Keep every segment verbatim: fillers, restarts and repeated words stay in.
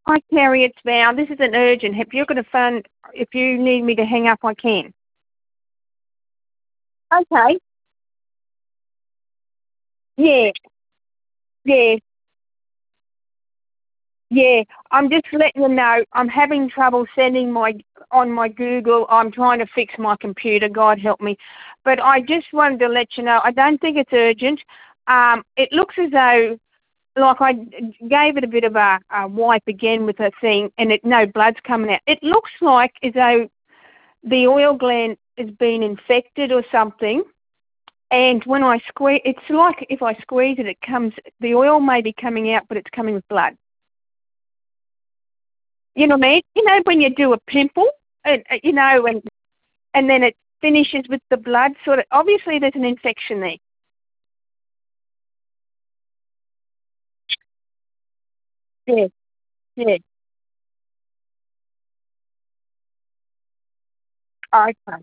Hi, Terry, it's Val. This isn't urgent. If you're going to phone, if you need me to hang up, I can. Okay. Yeah, yeah, yeah. I'm just letting you know I'm having trouble sending my on my Google. I'm trying to fix my computer. God help me. But I just wanted to let you know I don't think it's urgent. Um, it looks as though like I gave it a bit of a, a wipe again with a thing, and it no blood's coming out. It looks like as though the oil gland has been infected or something. And when I squeeze, it's like if I squeeze it, it comes, the oil may be coming out, but it's coming with blood. You know what I mean? You know, when you do a pimple, and, uh, you know, and, and then it finishes with the blood, sort of, obviously there's an infection there. Yeah, yeah. Okay.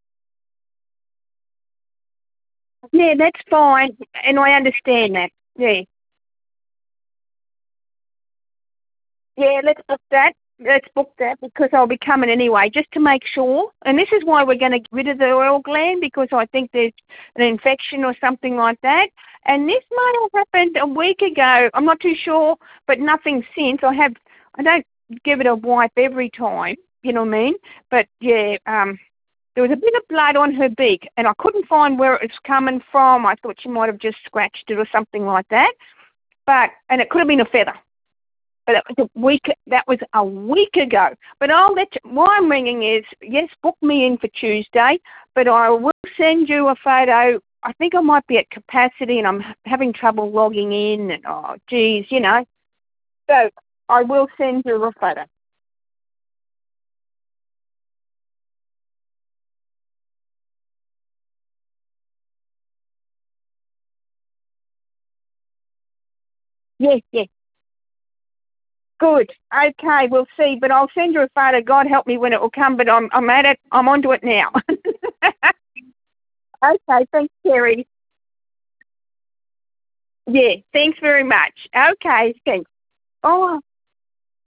Yeah, that's fine, and I understand that. Yeah. Yeah, let's book that. Let's book that because I'll be coming anyway, just to make sure. And this is why we're going to get rid of the oil gland because I think there's an infection or something like that. And this might have happened a week ago. I'm not too sure, but nothing since. I have. I don't give it a wipe every time. You know what I mean? But yeah, um, there was a bit of blood on her beak, and I couldn't find where it was coming from. I thought she might have just scratched it or something like that. But and it could have been a feather. But that was a week. That was a week ago. But I'll let you, why I'm ringing is yes, book me in for Tuesday. But I will send you a photo. I think I might be at capacity, and I'm having trouble logging in. And oh, geez, you know. So I will send you a photo. Yes, yes. Good. Okay, we'll see. But I'll send you a photo. God help me when it will come. But I'm I'm at it. I'm onto it now. Okay. Thanks, Terry. Yeah. Thanks very much. Okay. Thanks. Oh.